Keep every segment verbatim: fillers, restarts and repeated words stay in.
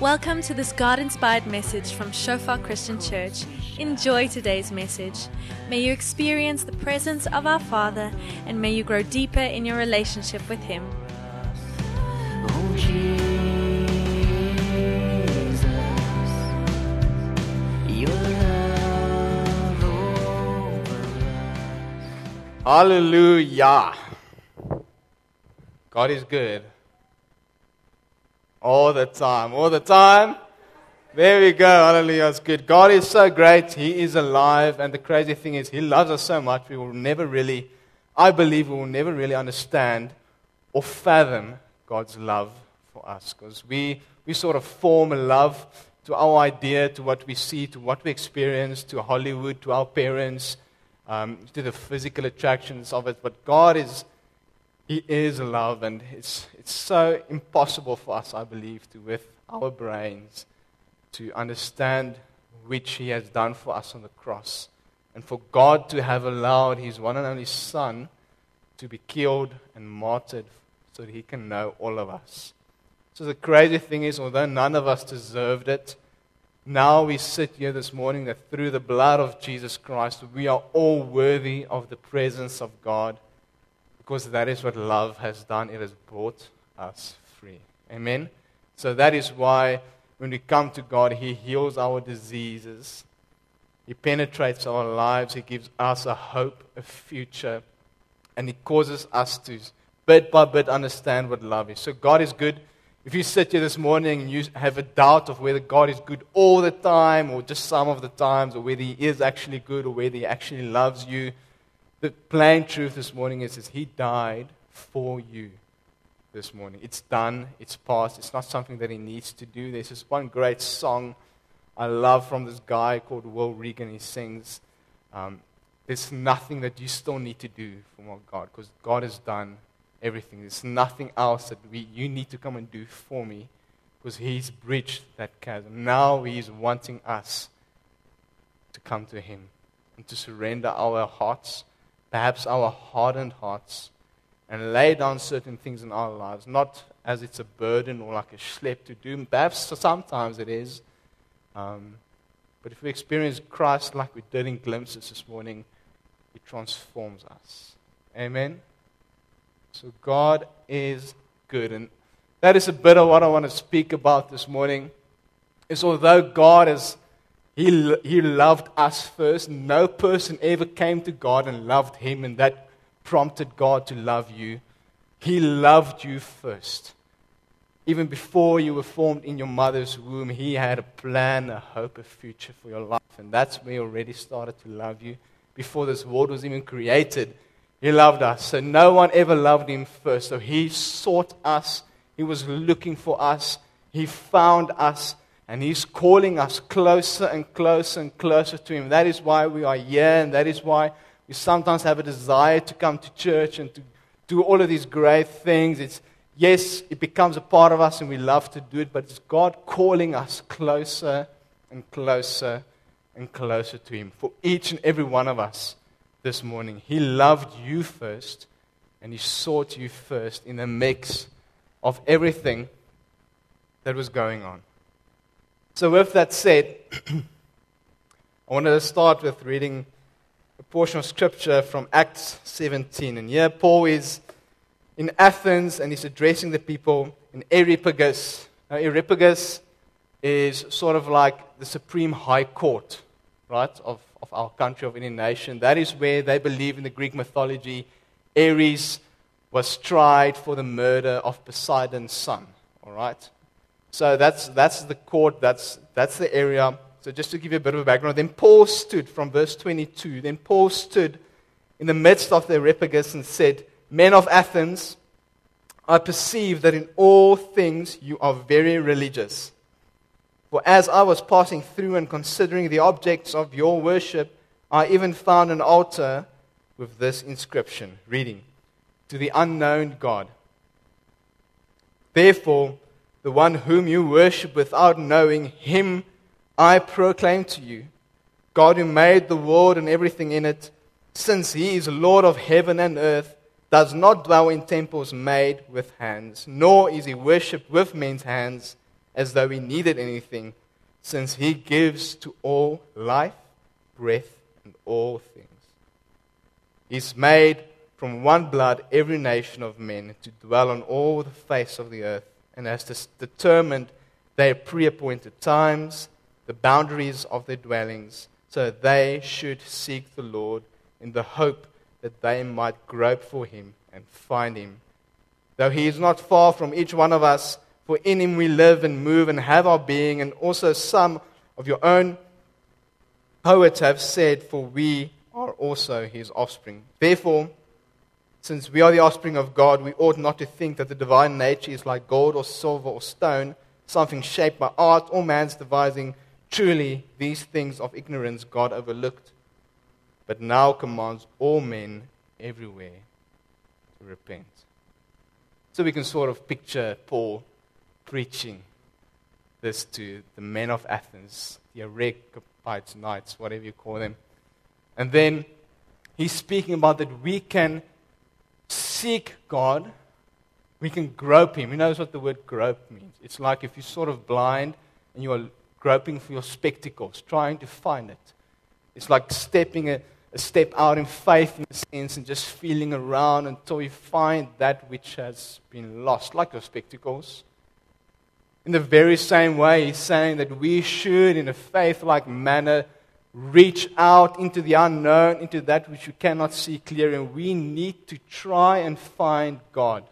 Welcome to this God-inspired message from Shofar Christian Church. Enjoy today's message. May you experience the presence of our Father, and may you grow deeper in your relationship with Him. Oh, Jesus, your love over us. Hallelujah. God is good. All the time. All the time. There we go. Hallelujah. It's good. God is so great. He is alive. And the crazy thing is, He loves us so much, we will never really, I believe we will never really understand or fathom God's love for us. Because we, we sort of form a love to our idea, to what we see, to what we experience, to Hollywood, to our parents, um, to the physical attractions of it. But God is, He is love, and it's it's so impossible for us, I believe, to with our brains to understand which He has done for us on the cross, and for God to have allowed His one and only Son to be killed and martyred so that He can know all of us. So the crazy thing is, although none of us deserved it, now we sit here this morning that through the blood of Jesus Christ, we are all worthy of the presence of God. Because that is what love has done. It has brought us free. Amen? So that is why when we come to God, He heals our diseases. He penetrates our lives. He gives us a hope, a future. And He causes us to, bit by bit, understand what love is. So God is good. If you sit here this morning and you have a doubt of whether God is good all the time or just some of the times, or whether He is actually good or whether He actually loves you, the plain truth this morning is, is He died for you this morning. It's done. It's past. It's not something that He needs to do. There's this one great song I love from this guy called Will Regan. He sings, um, there's nothing that you still need to do for my God, because God has done everything. There's nothing else that we you need to come and do for me, because He's bridged that chasm. Now He's wanting us to come to Him and to surrender our hearts, perhaps our hardened hearts, and lay down certain things in our lives, not as it's a burden or like a schlep to do. Perhaps sometimes it is. Um, but if we experience Christ like we did in glimpses this morning, He transforms us. Amen? So God is good. And that is a bit of what I want to speak about this morning. Is although God is He, he loved us first. No person ever came to God and loved Him, and that prompted God to love you. He loved you first. Even before you were formed in your mother's womb, He had a plan, a hope, a future for your life. And that's where He already started to love you. Before this world was even created, He loved us. So no one ever loved Him first. So He sought us. He was looking for us. He found us. And He's calling us closer and closer and closer to Him. That is why we are here, and that is why we sometimes have a desire to come to church and to do all of these great things. It's yes, it becomes a part of us and we love to do it, but it's God calling us closer and closer and closer to Him. For each and every one of us this morning, He loved you first, and He sought you first in the mix of everything that was going on. So with that said, I wanted to start with reading a portion of Scripture from Acts seventeen. And here Paul is in Athens, and he's addressing the people in Areopagus. Now Areopagus is sort of like the supreme high court, right, of, of our country, of any nation. That is where they believe in the Greek mythology, Ares was tried for the murder of Poseidon's son, all right? So that's that's the court, that's that's the area. So just to give you a bit of a background, then Paul stood, from verse twenty-two, then Paul stood in the midst of the Areopagus and said, Men of Athens, I perceive that in all things you are very religious. For as I was passing through and considering the objects of your worship, I even found an altar with this inscription, reading, To the unknown God. Therefore, the one whom you worship without knowing, Him I proclaim to you, God who made the world and everything in it, since He is Lord of heaven and earth, does not dwell in temples made with hands, nor is He worshipped with men's hands, as though he needed anything, since he gives to all life, breath, and all things. He's made from one blood every nation of men to dwell on all the face of the earth, and has dis- determined their pre-appointed times, the boundaries of their dwellings, so they should seek the Lord in the hope that they might grope for him and find him. Though he is not far from each one of us, for in him we live and move and have our being, and also some of your own poets have said, for we are also his offspring. Therefore, since we are the offspring of God, we ought not to think that the divine nature is like gold or silver or stone, something shaped by art or man's devising. Truly, these things of ignorance God overlooked, but now commands all men everywhere to repent. So we can sort of picture Paul preaching this to the men of Athens, the Areopagites, Knights, whatever you call them. And then he's speaking about that we can seek God, we can grope him. He knows what the word grope means. It's like if you're sort of blind and you are groping for your spectacles, trying to find it. It's like stepping a, a step out in faith in a sense and just feeling around until you find that which has been lost, like your spectacles. In the very same way, he's saying that we should, in a faith-like manner, reach out into the unknown, into that which we cannot see clearly, and we need to try and find God.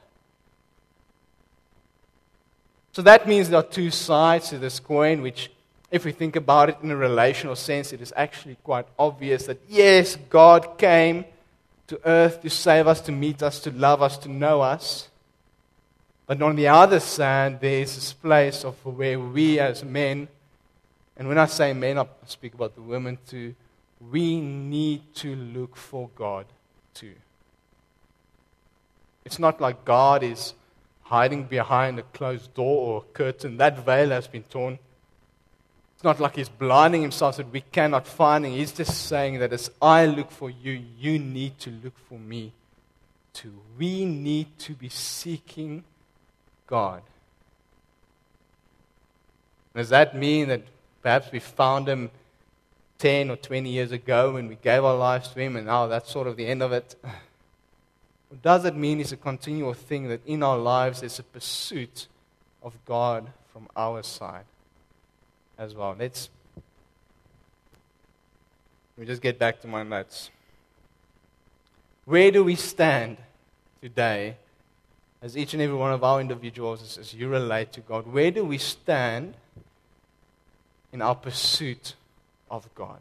So that means there are two sides to this coin, which, if we think about it in a relational sense, it is actually quite obvious that, yes, God came to earth to save us, to meet us, to love us, to know us. But on the other side, there is this place of where we as men, and when I say men, I speak about the women too, we need to look for God too. It's not like God is hiding behind a closed door or a curtain. That veil has been torn. It's not like he's blinding himself so that we cannot find him. He's just saying that as I look for you, you need to look for me too. We need to be seeking God. Does that mean that perhaps we found him ten or twenty years ago when we gave our lives to him and now that's sort of the end of it? Or does it mean it's a continual thing that in our lives there's a pursuit of God from our side as well? Let's let me just get back to my notes. Where do we stand today as each and every one of our individuals, as, as you relate to God? Where do we stand in our pursuit of God?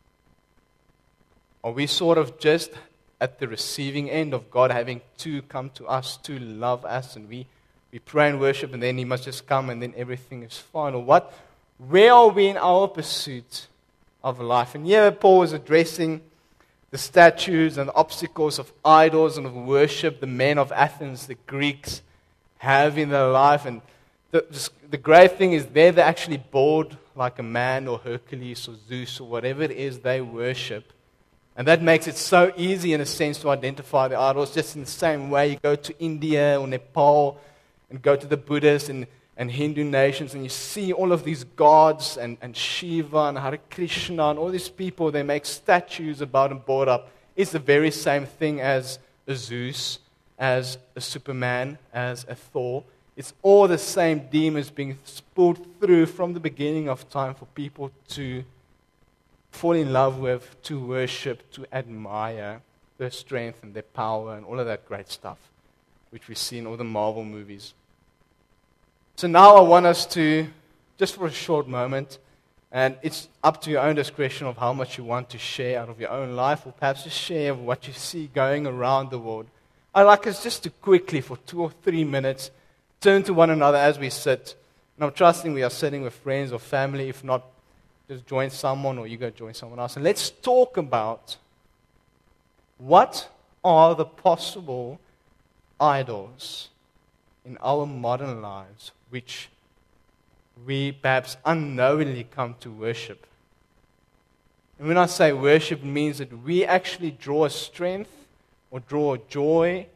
Are we sort of just at the receiving end of God having to come to us to love us, and we, we pray and worship and then he must just come and then everything is fine? Or what? Where are we in our pursuit of life? And here Paul is addressing the statues and the obstacles of idols and of worship the men of Athens, the Greeks, have in their life. And the, the great thing is they're actually bored like a man or Hercules or Zeus or whatever it is they worship. And that makes it so easy in a sense to identify the idols. Just in the same way you go to India or Nepal and go to the Buddhist and, and Hindu nations and you see all of these gods and, and Shiva and Hare Krishna and all these people, they make statues about and board up. It's the very same thing as a Zeus, as a Superman, as a Thor. It's all the same demons being pulled through from the beginning of time for people to fall in love with, to worship, to admire their strength and their power and all of that great stuff, which we see in all the Marvel movies. So now I want us to, just for a short moment, and it's up to your own discretion of how much you want to share out of your own life, or perhaps just share what you see going around the world. I'd like us just to quickly, for two or three minutes, turn to one another as we sit. And I'm trusting we are sitting with friends or family. If not, just join someone or you go join someone else. And let's talk about what are the possible idols in our modern lives which we perhaps unknowingly come to worship. And when I say worship, it means that we actually draw a strength or draw a joy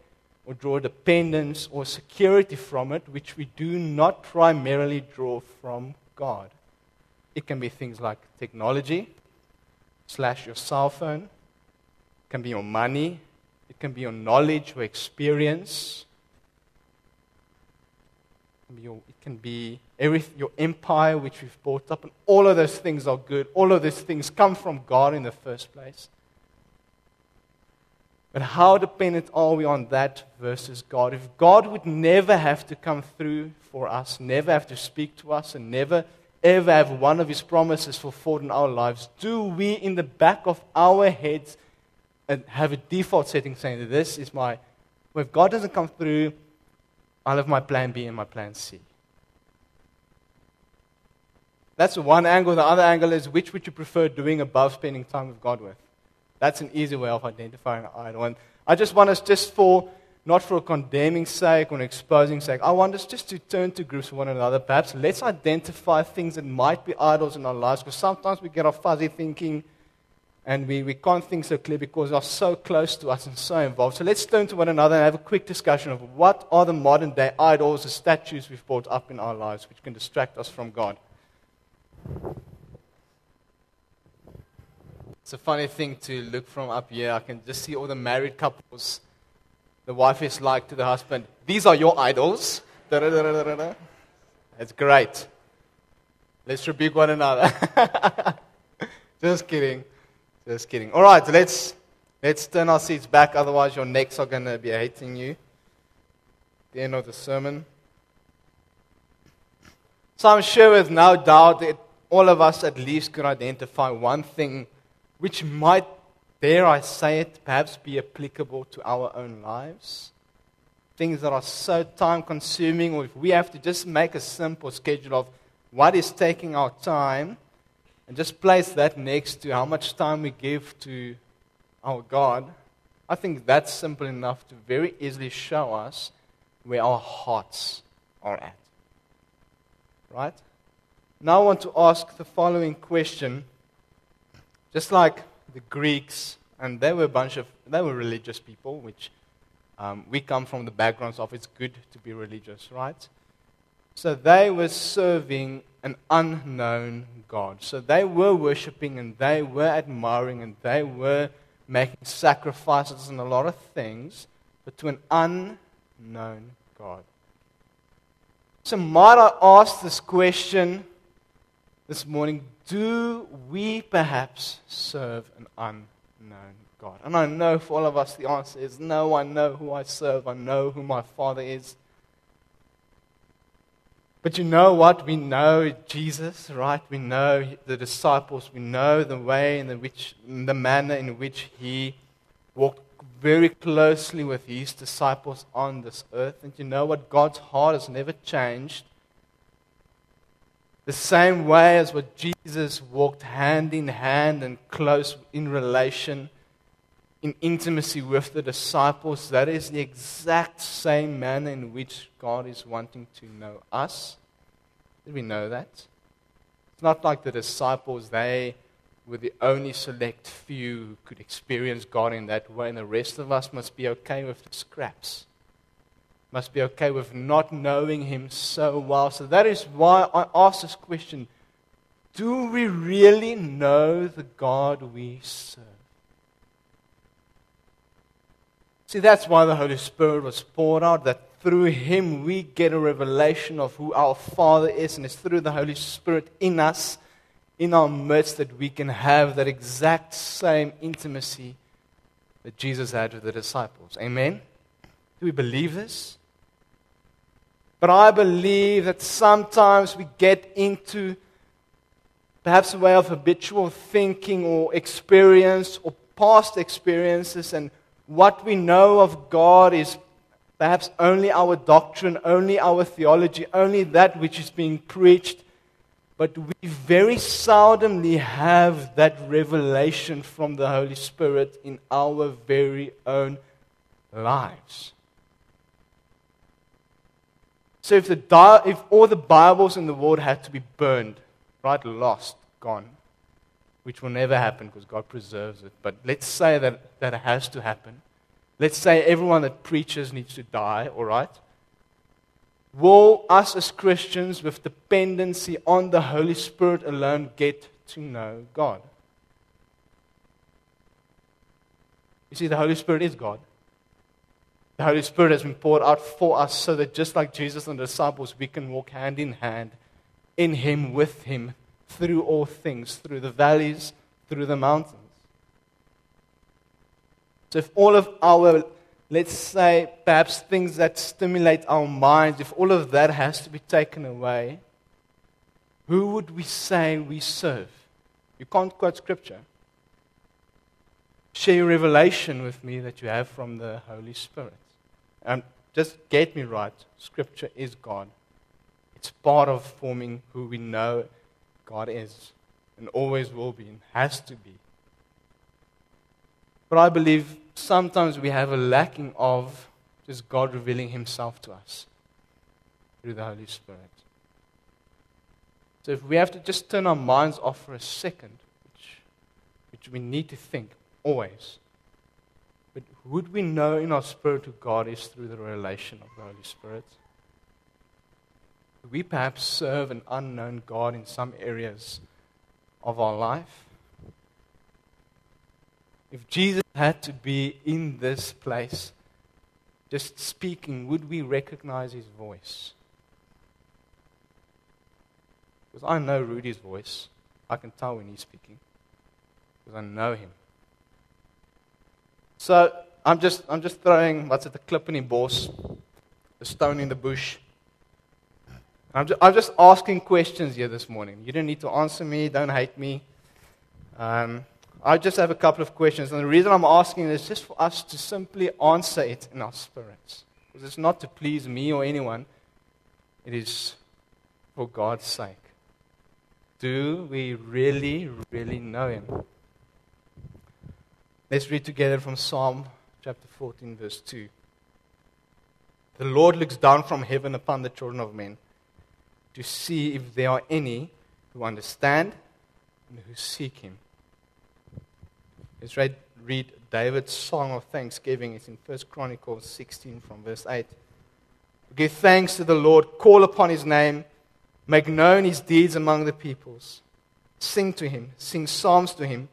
or draw dependence or security from it, which we do not primarily draw from God. It can be things like technology, slash your cell phone. It can be your money. It can be your knowledge or experience. It can be your, it can be every, your empire, which we've built up. And all of those things are good. All of those things come from God in the first place. But how dependent are we on that versus God? If God would never have to come through for us, never have to speak to us, and never ever have one of His promises fulfilled in our lives, do we in the back of our heads have a default setting saying that this is my, well, if God doesn't come through, I'll have my plan B and my plan C. That's one angle. The other angle is, which would you prefer doing above spending time with God with? That's an easy way of identifying an idol. And I just want us, just for, not for a condemning sake or an exposing sake, I want us just to turn to groups with one another. Perhaps let's identify things that might be idols in our lives, because sometimes we get our fuzzy thinking and we, we can't think so clear because they're so close to us and so involved. So let's turn to one another and have a quick discussion of what are the modern day idols, the statues we've brought up in our lives which can distract us from God. It's a funny thing to look from up here. I can just see all the married couples. The wife is like to the husband, these are your idols. Da-da-da-da-da-da. That's great. Let's rebuke one another. Just kidding. Just kidding. All right, let's, let's turn our seats back. Otherwise, your necks are going to be hating you. The end of the sermon. So I'm sure with no doubt that all of us at least could identify one thing which might, dare I say it, perhaps be applicable to our own lives. Things that are so time-consuming, or if we have to just make a simple schedule of what is taking our time, and just place that next to how much time we give to our God, I think that's simple enough to very easily show us where our hearts are at. Right? Now I want to ask the following question. Just like the Greeks, and they were a bunch of, they were religious people, which um, we come from the backgrounds of it's good to be religious, right? So they were serving an unknown God. So they were worshiping and they were admiring and they were making sacrifices and a lot of things, but to an unknown God. So might I ask this question this morning, do we perhaps serve an unknown God? And I know for all of us the answer is no. I know who I serve. I know who my Father is. But you know what? We know Jesus, right? We know the disciples. We know the way in which, the manner in which He walked very closely with His disciples on this earth. And you know what? God's heart has never changed. The same way as what Jesus walked hand in hand and close in relation, in intimacy with the disciples, that is the exact same manner in which God is wanting to know us. Did we know that? It's not like the disciples, they were the only select few who could experience God in that way, and the rest of us must be okay with the scraps. Must be okay with not knowing Him so well. So that is why I ask this question. Do we really know the God we serve? See, that's why the Holy Spirit was poured out, that through Him we get a revelation of who our Father is, and it's through the Holy Spirit in us, in our midst, that we can have that exact same intimacy that Jesus had with the disciples. Amen? Do we believe this? But I believe that sometimes we get into perhaps a way of habitual thinking or experience or past experiences, and what we know of God is perhaps only our doctrine, only our theology, only that which is being preached. But we very seldomly have that revelation from the Holy Spirit in our very own lives. So if the di- if all the Bibles in the world had to be burned, right, lost, gone, which will never happen because God preserves it, but let's say that that has to happen, let's say everyone that preaches needs to die, all right? Will us as Christians with dependency on the Holy Spirit alone get to know God? You see, the Holy Spirit is God. The Holy Spirit has been poured out for us so that just like Jesus and the disciples, we can walk hand in hand in Him, with Him, through all things, through the valleys, through the mountains. So if all of our, let's say, perhaps things that stimulate our minds, if all of that has to be taken away, who would we say we serve? You can't quote Scripture. Share your revelation with me that you have from the Holy Spirit. And just get me right, Scripture is God. It's part of forming who we know God is, and always will be, and has to be. But I believe sometimes we have a lacking of just God revealing Himself to us through the Holy Spirit. So if we have to just turn our minds off for a second, which, which we need to think always, but would we know in our spirit who God is through the revelation of the Holy Spirit? Do we perhaps serve an unknown God in some areas of our life? If Jesus had to be in this place, just speaking, would we recognize His voice? Because I know Rudy's voice. I can tell when he's speaking. Because I know him. So, I'm just I'm just throwing, what's it, the clip in the bos, the stone in the bush. I'm just, I'm just asking questions here this morning. You don't need to answer me, don't hate me. Um, I just have a couple of questions. And the reason I'm asking is just for us to simply answer it in our spirits. Because it's not to please me or anyone. It is for God's sake. Do we really, really know Him? Let's read together from Psalm chapter fourteen, verse two. The Lord looks down from heaven upon the children of men to see if there are any who understand and who seek Him. Let's read, read David's song of thanksgiving. It's in First Chronicles sixteen from verse eight. Give thanks to the Lord, call upon His name, make known His deeds among the peoples. Sing to Him, sing psalms to Him.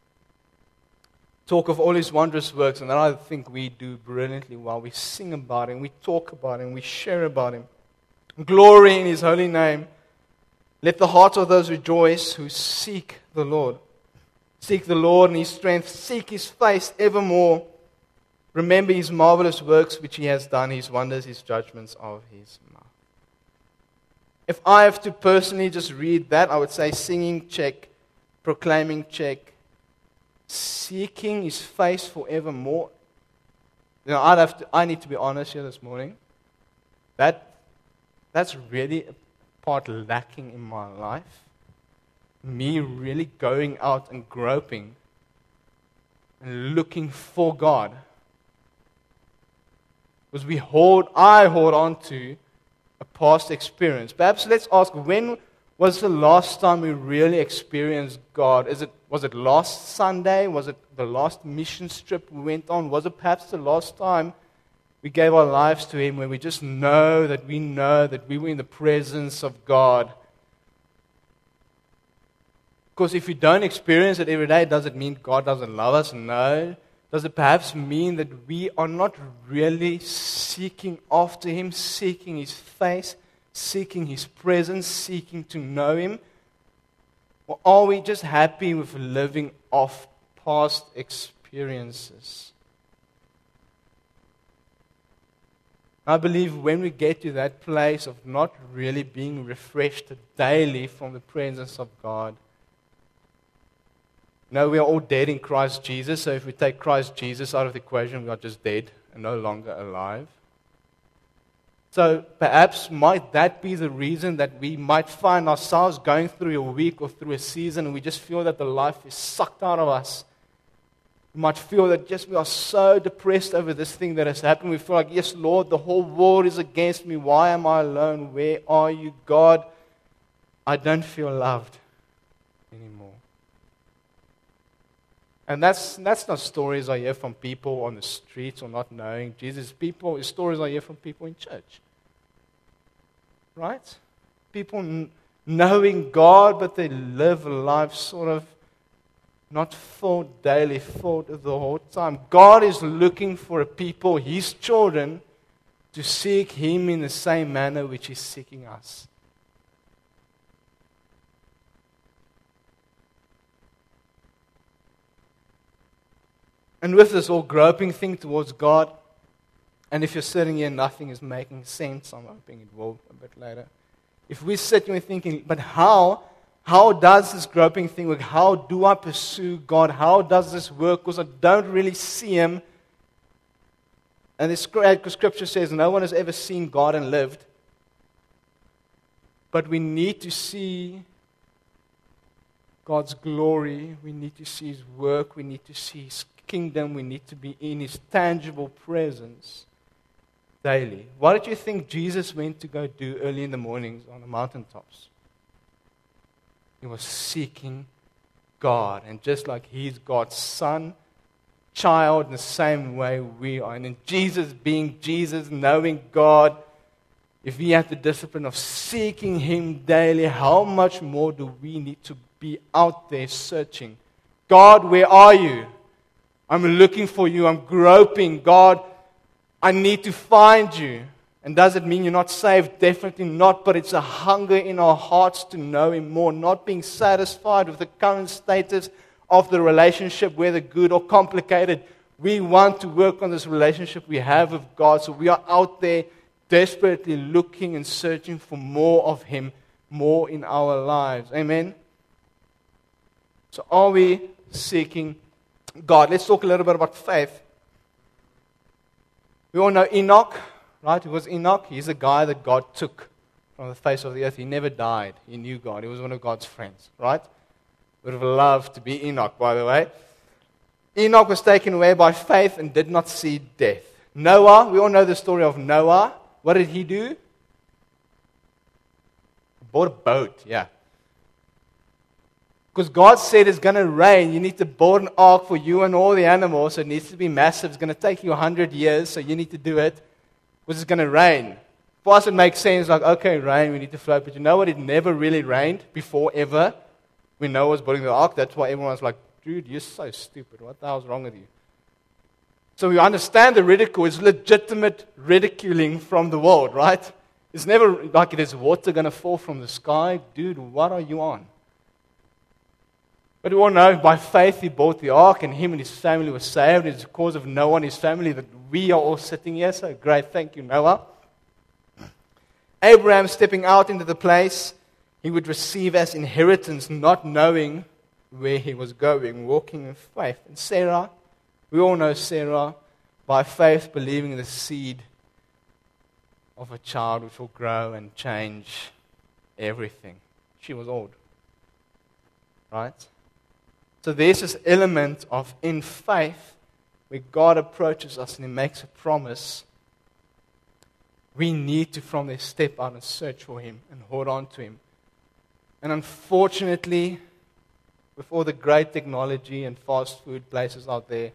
Talk of all His wondrous works, and that I think we do brilliantly well. We sing about Him, we talk about Him, we share about Him. Glory in His holy name. Let the hearts of those rejoice who seek the Lord. Seek the Lord in His strength, seek His face evermore. Remember His marvelous works which He has done, His wonders, His judgments of His mouth. If I have to personally just read that, I would say singing, check. Proclaiming, check. Seeking His face forevermore. You know, I'd have to, I need to be honest here this morning. That, that's really a part lacking in my life. Me really going out and groping and looking for God. Because we hold, I hold on to a past experience. Perhaps let's ask, when was the last time we really experienced God? Is it Was it last Sunday? Was it the last mission trip we went on? Was it perhaps the last time we gave our lives to Him, where we just know that we know that we were in the presence of God? Because if we don't experience it every day, does it mean God doesn't love us? No. Does it perhaps mean that we are not really seeking after Him, seeking His face, seeking His presence, seeking to know Him? Or are we just happy with living off past experiences? I believe when we get to that place of not really being refreshed daily from the presence of God, no, we are all dead in Christ Jesus, so if we take Christ Jesus out of the equation, we are just dead and no longer alive. So perhaps might that be the reason that we might find ourselves going through a week or through a season and we just feel that the life is sucked out of us. We might feel that just we are so depressed over this thing that has happened. We feel like, yes, Lord, the whole world is against me. Why am I alone? Where are you, God? I don't feel loved anymore. And that's, that's not stories I hear from people on the streets or not knowing Jesus. People, it's stories I hear from people in church. Right? People n- knowing God, but they live a life sort of not filled daily, filled the whole time. God is looking for a people, His children, to seek Him in the same manner which He's seeking us. And with this whole groping thing towards God, and if you're sitting here, nothing is making sense. I'm hoping it will a bit later. If we sit here thinking, but how, how does this groping thing work? How do I pursue God? How does this work? Because I don't really see Him. And it's great because Scripture says no one has ever seen God and lived. But we need to see God's glory. We need to see His work. We need to see His kingdom. We need to be in His tangible presence daily. What did you think Jesus went to go do early in the mornings on the mountaintops? He was seeking God. And just like He's God's Son, child, in the same way we are. And in Jesus being Jesus, knowing God, if He had the discipline of seeking Him daily, how much more do we need to be out there searching? God, where are you? I'm looking for you. I'm groping. God, I need to find you. And does it mean you're not saved? Definitely not. But it's a hunger in our hearts to know Him more. Not being satisfied with the current status of the relationship, whether good or complicated. We want to work on this relationship we have with God. So we are out there desperately looking and searching for more of Him, more in our lives. Amen? So are we seeking God? Let's talk a little bit about faith. We all know Enoch, right? Who was Enoch? He's a guy that God took from the face of the earth. He never died. He knew God. He was one of God's friends, right? Would have loved to be Enoch, by the way. Enoch was taken away by faith and did not see death. Noah, we all know the story of Noah. What did he do? He bought a boat, yeah. Because God said it's going to rain. You need to build an ark for you and all the animals. So it needs to be massive. It's going to take you a hundred years, so you need to do it. Because it's going to rain. For us, it makes sense, like, okay, rain, we need to float. But you know what? It never really rained before, ever. When Noah was building the ark, that's why everyone was like, dude, you're so stupid. What the hell's wrong with you? So we understand the ridicule. It's legitimate ridiculing from the world, right? It's never like there's water going to fall from the sky. Dude, what are you on? But we all know by faith he built the ark and him and his family were saved. It's because of Noah and his family that we are all sitting here. So great, thank you, Noah. Abraham stepping out into the place he would receive as inheritance, not knowing where he was going, walking in faith. And Sarah, we all know Sarah, by faith believing in the seed of a child which will grow and change everything. She was old. Right? So there's this element of in faith where God approaches us and He makes a promise. We need to from there step out and search for Him and hold on to Him. And unfortunately, with all the great technology and fast food places out there,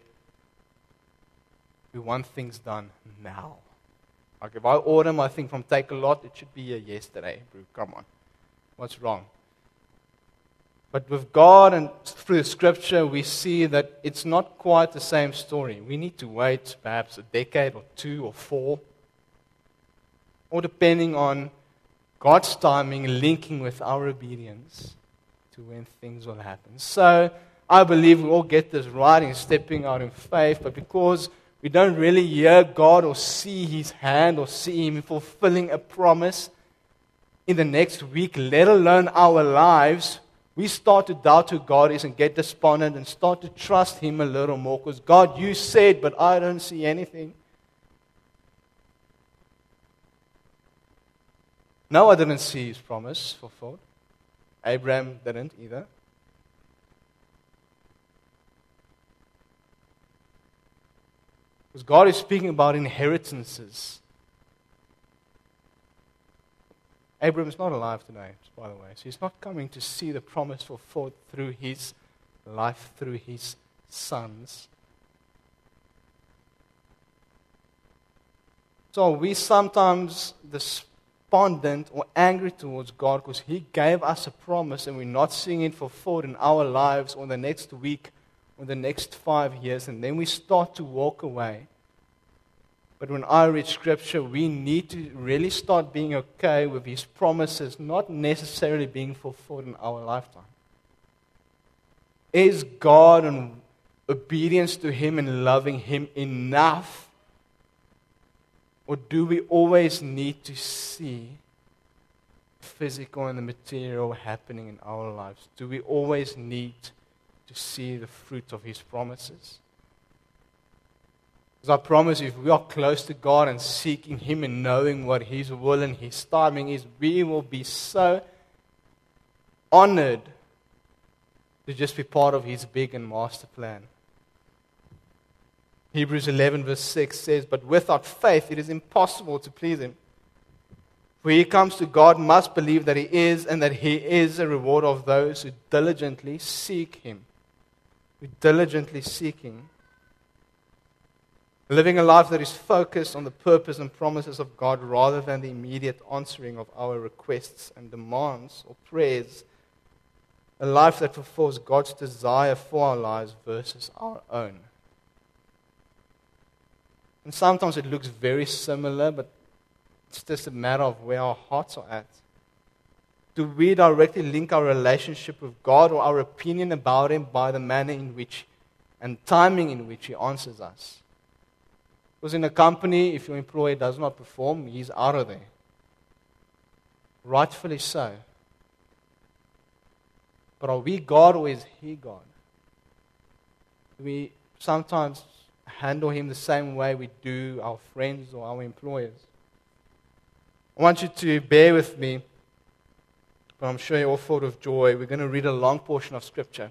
we want things done now. Like if I order my thing from Takealot, it should be here yesterday. Bro, come on. What's wrong? But with God and through the Scripture, we see that it's not quite the same story. We need to wait perhaps a decade or two or four, or depending on God's timing, linking with our obedience to when things will happen. So I believe we all get this right in stepping out in faith, but because we don't really hear God or see His hand or see Him fulfilling a promise in the next week, let alone our lives, we start to doubt who God is and get despondent and start to trust Him a little more. Because God, you said, but I don't see anything. Noah didn't see his promise fulfilled. Abraham didn't either. Because God is speaking about inheritances. Abraham is not alive today, by the way. So he's not coming to see the promise fulfilled through his life, through his sons. So we sometimes despondent or angry towards God because He gave us a promise and we're not seeing it fulfilled in our lives or the next week or the next five years, and then we start to walk away. But when I read Scripture, we need to really start being okay with His promises not necessarily being fulfilled in our lifetime. Is God and obedience to Him and loving Him enough? Or do we always need to see the physical and the material happening in our lives? Do we always need to see the fruit of His promises? Because I promise you, if we are close to God and seeking Him and knowing what His will and His timing is, we will be so honored to just be part of His big and master plan. Hebrews eleven verse six says, "But without faith it is impossible to please Him. For he comes to God must believe that He is, and that He is a rewarder of those who diligently seek Him." Who diligently seek Him. Living a life that is focused on the purpose and promises of God rather than the immediate answering of our requests and demands or prayers. A life that fulfills God's desire for our lives versus our own. And sometimes it looks very similar, but it's just a matter of where our hearts are at. Do we directly link our relationship with God or our opinion about Him by the manner in which and timing in which He answers us? Because in a company, if your employee does not perform, he's out of there. Rightfully so. But are we God or is He God? Do we sometimes handle Him the same way we do our friends or our employers? I want you to bear with me, but I'm sure you're all full of joy. We're going to read a long portion of Scripture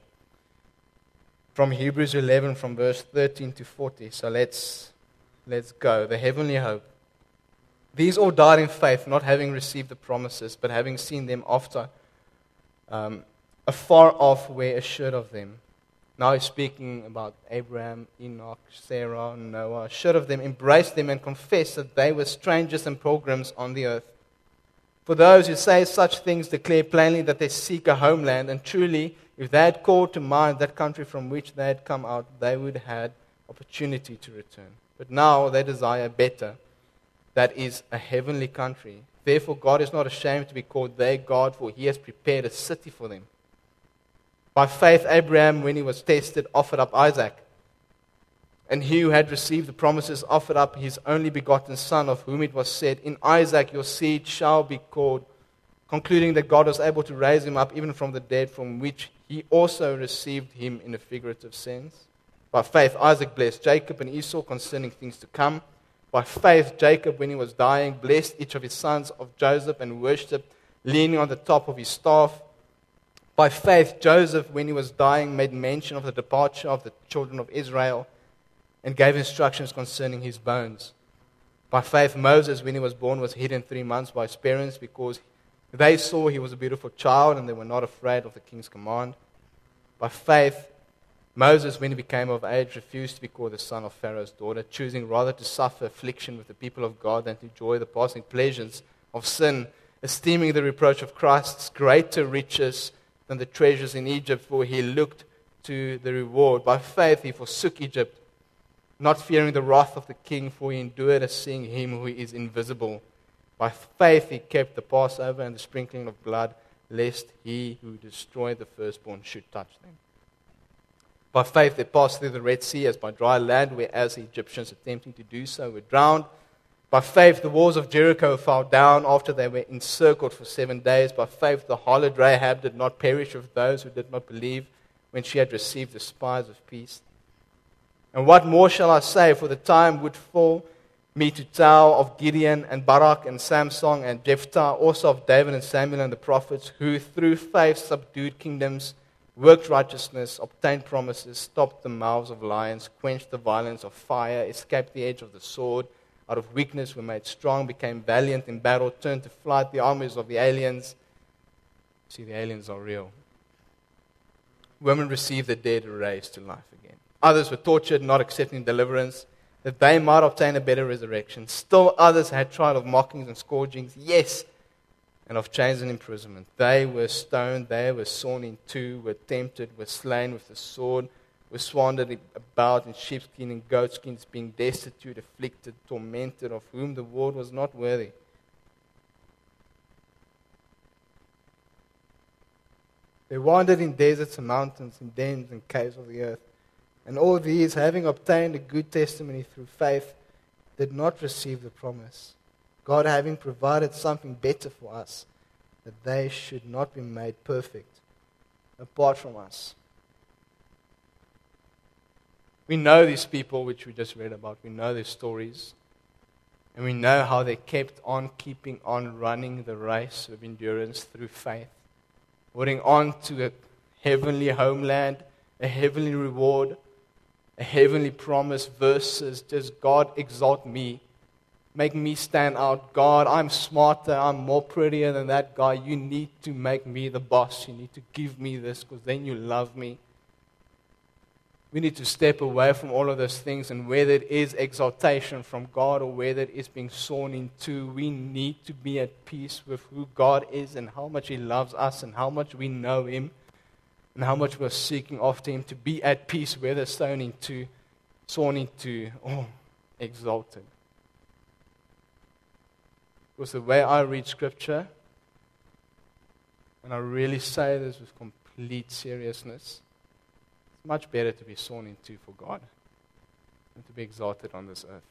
from Hebrews eleven, from verse thirteen to forty. So let's let's go. The heavenly hope. These all died in faith, not having received the promises, but having seen them after, um, afar off, were assured of them. Now he's speaking about Abraham, Enoch, Sarah, Noah. Assured of them, embraced them, and confessed that they were strangers and pilgrims on the earth. For those who say such things declare plainly that they seek a homeland, and truly, if they had called to mind that country from which they had come out, they would have had opportunity to return. But now they desire better, that is, a heavenly country. Therefore God is not ashamed to be called their God, for He has prepared a city for them. By faith Abraham, when he was tested, offered up Isaac. And he who had received the promises offered up his only begotten son, of whom it was said, "In Isaac your seed shall be called," concluding that God was able to raise him up even from the dead, from which He also received him in a figurative sense. By faith Isaac blessed Jacob and Esau concerning things to come. By faith Jacob, when he was dying, blessed each of his sons of Joseph and worshipped, leaning on the top of his staff. By faith Joseph, when he was dying, made mention of the departure of the children of Israel and gave instructions concerning his bones. By faith Moses, when he was born, was hidden three months by his parents, because they saw he was a beautiful child and they were not afraid of the king's command. By faith Moses, when he became of age, refused to be called the son of Pharaoh's daughter, choosing rather to suffer affliction with the people of God than to enjoy the passing pleasures of sin, esteeming the reproach of Christ's greater riches than the treasures in Egypt, for he looked to the reward. By faith he forsook Egypt, not fearing the wrath of the king, for he endured as seeing Him who is invisible. By faith he kept the Passover and the sprinkling of blood, lest he who destroyed the firstborn should touch them. By faith they passed through the Red Sea as by dry land, whereas the Egyptians attempting to do so were drowned. By faith the walls of Jericho fell down after they were encircled for seven days. By faith the harlot Rahab did not perish with those who did not believe, when she had received the spies of peace. And what more shall I say? For the time would fall me to tell of Gideon and Barak and Samson and Jephthah, also of David and Samuel and the prophets, who through faith subdued kingdoms, worked righteousness, obtained promises, stopped the mouths of lions, quenched the violence of fire, escaped the edge of the sword, out of weakness were made strong, became valiant in battle, turned to flight the armies of the aliens. See, the aliens are real. Women received the dead raised to life again. Others were tortured, not accepting deliverance, that they might obtain a better resurrection. Still others had trial of mockings and scourgings, yes, and of chains and imprisonment. They were stoned, they were sawn in two, were tempted, were slain with the sword, were swandered about in sheepskin and goatskins, being destitute, afflicted, tormented, of whom the world was not worthy. They wandered in deserts and mountains, in dens and caves of the earth. And all these, having obtained a good testimony through faith, did not receive the promise. God having provided something better for us, that they should not be made perfect apart from us. We know these people which we just read about. We know their stories. And we know how they kept on keeping on running the race of endurance through faith, holding on to a heavenly homeland, a heavenly reward, a heavenly promise versus just God exalt me, make me stand out. God, I'm smarter, I'm more prettier than that guy. You need to make me the boss. You need to give me this because then you love me. We need to step away from all of those things, and whether it is exaltation from God or whether it is being sawn in two, we need to be at peace with who God is and how much He loves us and how much we know Him and how much we're seeking after Him, to be at peace, whether sawn in two, sawn in two, or exalted. Because the way I read Scripture, and I really say this with complete seriousness, it's much better to be sawn in two for God than to be exalted on this earth.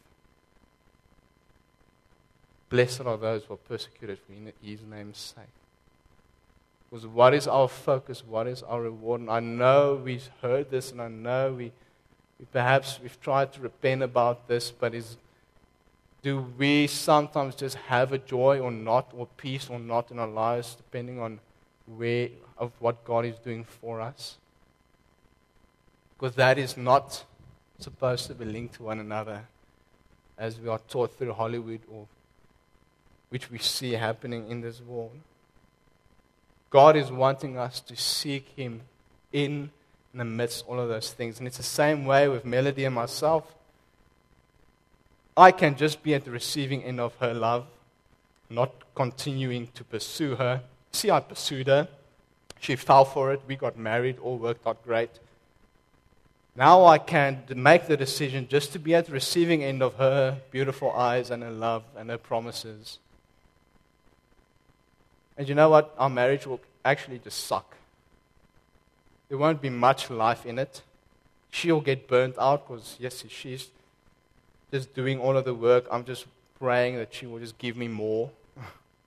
Blessed are those who are persecuted for His name's sake. Because what is our focus? What is our reward? And I know we've heard this, and I know we, we perhaps we've tried to repent about this, but is do we sometimes just have a joy or not, or peace or not in our lives, depending on where of what God is doing for us? Because that is not supposed to be linked to one another, as we are taught through Hollywood, or which we see happening in this world. God is wanting us to seek Him in and amidst all of those things. And it's the same way with Melody and myself. I can just be at the receiving end of her love, not continuing to pursue her. See, I pursued her. She fell for it. We got married. All worked out great. Now I can make the decision just to be at the receiving end of her beautiful eyes and her love and her promises. And you know what? Our marriage will actually just suck. There won't be much life in it. She'll get burnt out because, yes, she's just doing all of the work. I'm just praying that she will just give me more. But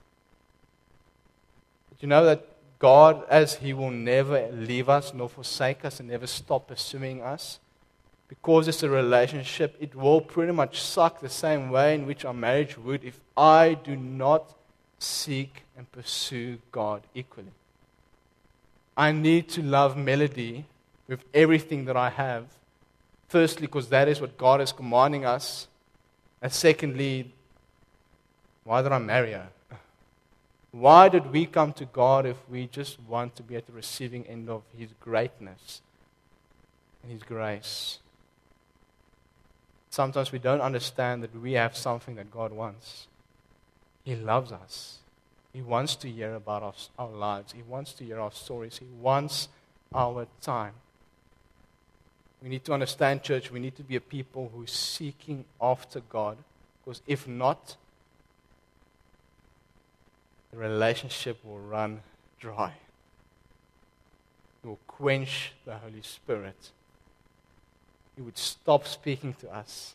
you know that God, as He will never leave us nor forsake us and never stop pursuing us, because it's a relationship, it will pretty much suck the same way in which our marriage would if I do not seek and pursue God equally. I need to love Melody with everything that I have. Firstly, because that is what God is commanding us. And secondly, why did I marry her? Why did we come to God if we just want to be at the receiving end of His greatness and His grace? Sometimes we don't understand that we have something that God wants. He loves us. He wants to hear about our, our lives. He wants to hear our stories. He wants our time. We need to understand, church, we need to be a people who are seeking after God. Because if not, the relationship will run dry. It will quench the Holy Spirit. He would stop speaking to us.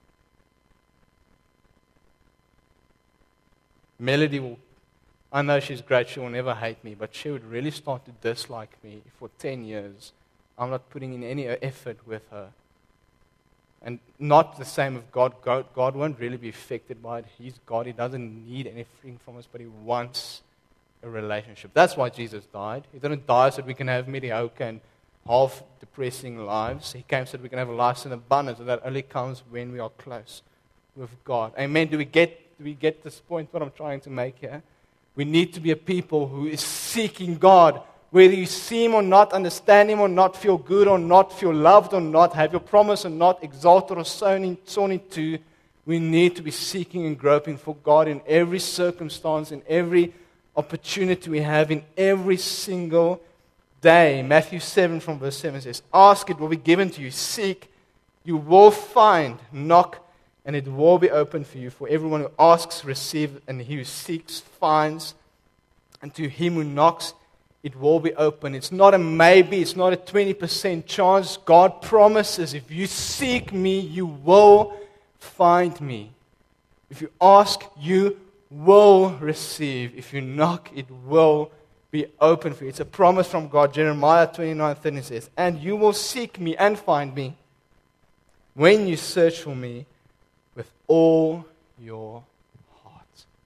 Melody will, I know she's great, she will never hate me, but she would really start to dislike me for ten years. I'm not putting in any effort with her. And not the same with God. God. God won't really be affected by it. He's God. He doesn't need anything from us, but He wants a relationship. That's why Jesus died. He didn't die so that we can have mediocre and half depressing lives. He came so that we can have a life in abundance, and that only comes when we are close with God. Amen. Do we get, do we get this point, what I'm trying to make here? We need to be a people who is seeking God Whether you see Him or not, understand Him or not, feel good or not, feel loved or not, have your promise or not, exalted or sown, in, sown into, we need to be seeking and groping for God in every circumstance, in every opportunity we have, in every single day. Matthew seven from verse seven says, ask, it will be given to you. Seek, you will find. Knock, and it will be open for you. For everyone who asks, receives, and he who seeks, finds. And to him who knocks, it will be open. It's not a maybe. It's not a twenty percent chance. God promises, if you seek me, you will find me. If you ask, you will receive. If you knock, it will be open for you. It's a promise from God. Jeremiah twenty-nine thirty says, and you will seek me and find me when you search for me with all your heart.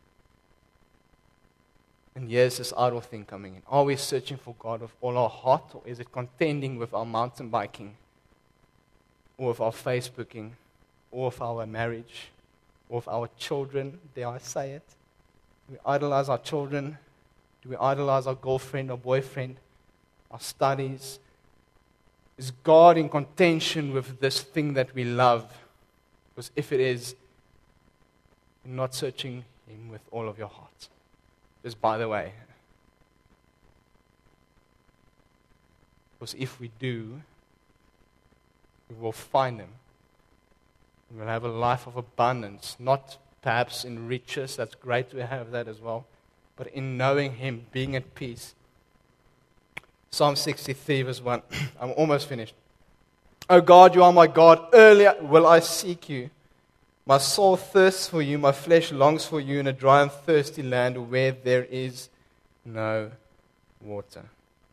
And here's this idle thing coming in. Are we searching for God with all our heart, or is it contending with our mountain biking, or with our Facebooking, or with our marriage, or with our children? Dare I say it? Do we idolize our children? Do we idolize our girlfriend or boyfriend, our studies? Is God in contention with this thing that we love? Because if it is, you're not searching Him with all of your heart. Just by the way. Because if we do, we will find Him. We'll have a life of abundance, not perhaps in riches. That's great to have that as well. But in knowing Him, being at peace. Psalm sixty-three verse one. I'm almost finished. O God, you are my God. Early will I seek you. My soul thirsts for you. My flesh longs for you in a dry and thirsty land where there is no water.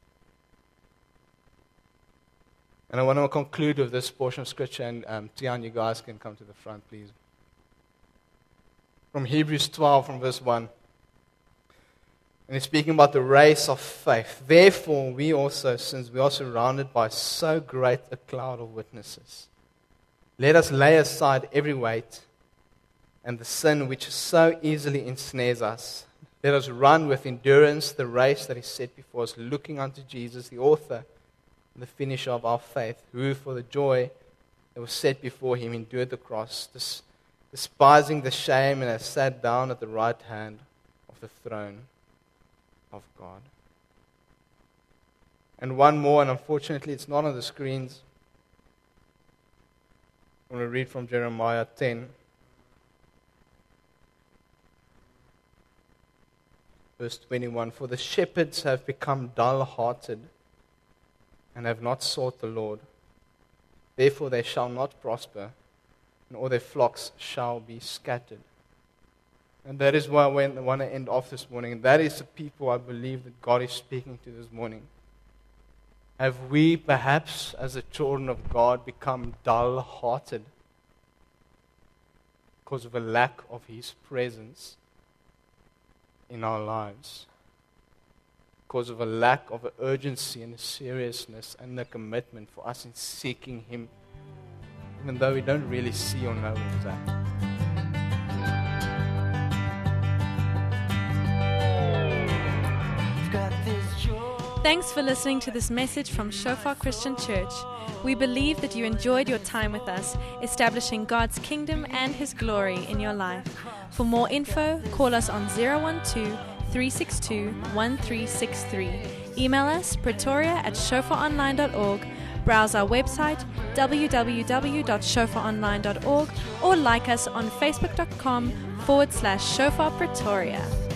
And I want to conclude with this portion of Scripture. And um, Tian, you guys can come to the front, please. From Hebrews twelve, from verse one. And he's speaking about the race of faith. Therefore, we also, since we are surrounded by so great a cloud of witnesses, let us lay aside every weight and the sin which so easily ensnares us. Let us run with endurance the race that is set before us, looking unto Jesus, the author and the finisher of our faith, who for the joy that was set before Him endured the cross, des- despising the shame, and has sat down at the right hand of the throne of God. And one more, and unfortunately it's not on the screens. I'm going to read from Jeremiah ten. Verse twenty-one. For the shepherds have become dull-hearted and have not sought the Lord. Therefore they shall not prosper, and all their flocks shall be scattered. And that is why I want to end off this morning. And that is the people I believe that God is speaking to this morning. Have we perhaps, as the children of God, become dull-hearted because of a lack of His presence in our lives? Because of a lack of an urgency and a seriousness and a commitment for us in seeking Him, even though we don't really see or know Him that. Thanks for listening to this message from Shofar Christian Church. We believe that you enjoyed your time with us, establishing God's kingdom and His glory in your life. For more info, call us on zero one two, three six two, one three six three. Email us pretoria at shofar online dot org. Browse our website w w w dot shofar online dot org or like us on facebook dot com forward slash shofar pretoria.